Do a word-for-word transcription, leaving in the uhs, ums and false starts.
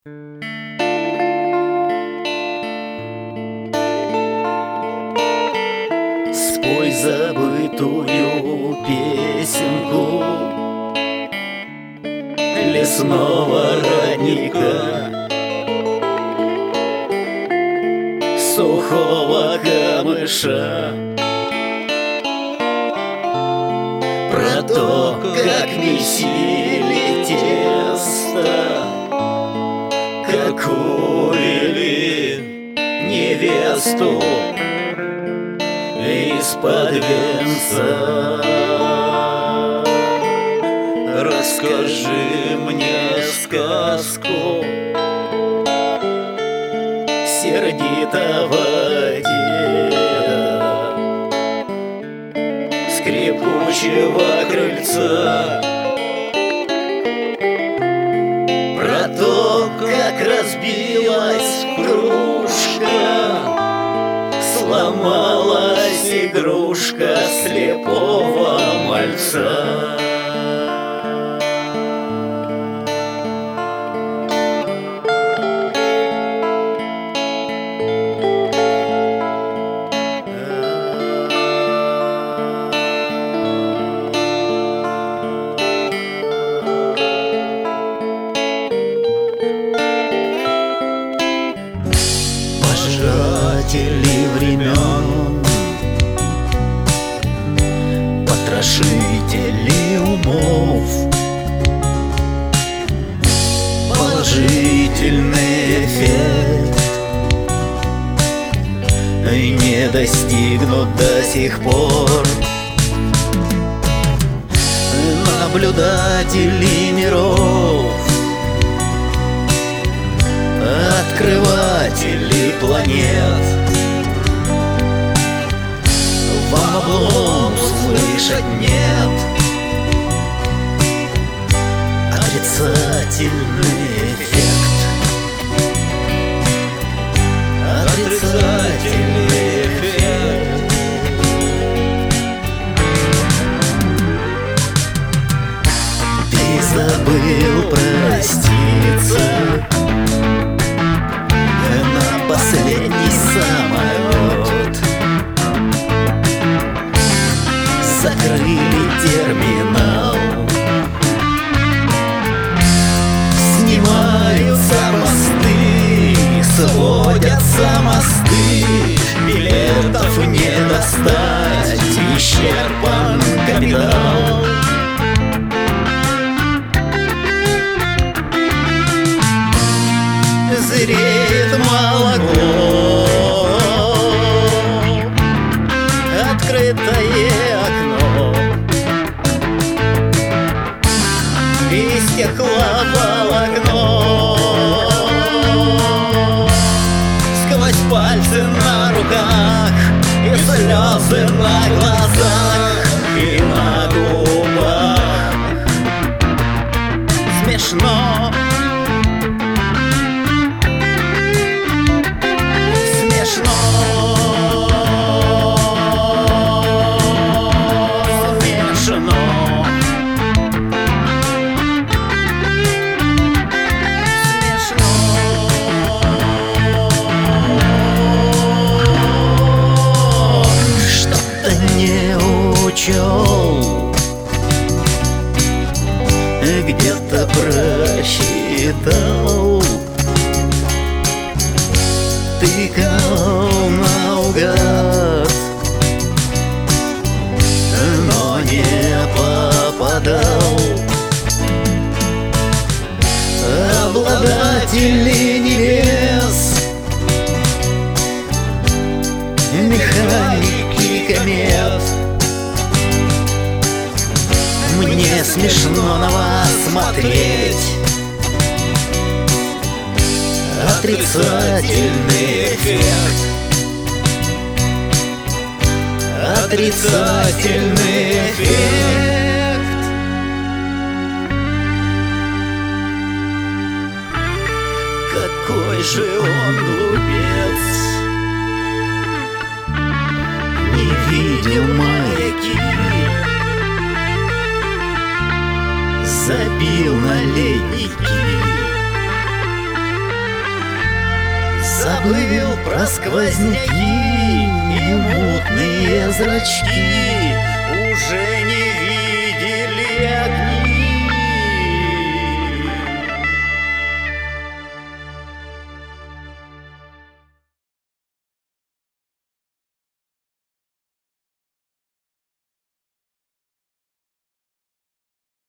Спой забытую песенку лесного родника, сухого камыша, про то, как месили тесто, как увели невесту из-под венца. Расскажи мне сказку сердитого деда, скрипучего крыльца, про то, как разбилась кружка, сломалась игрушка слепого мальца. Пожиратели времен, потрошители умов, положительный эффект не достигнут до сих пор. Наблюдатели миров, открыватели планет, вам облом слышать нет. Отрицательный эффект, отрицательный эффект. Ты забыл проститься на последний самолет, закрыли терминал, снимаются мосты, сводятся мосты, билетов не достать, исчерпан капитал. Зреет молоко, открытое окно, и стекловолокно сквозь пальцы на руках и слезы на глазах и на губах. Смешно, где-то просчитал, тыкал наугад, но не попадал. Обладатели небес, механики комет, мне смешно на вас смотреть. Отрицательный эффект, отрицательный эффект. Какой же он глупец, не видел маяки, забил на ледники. Забыл про сквозняки и мутные зрачки. Уже не видно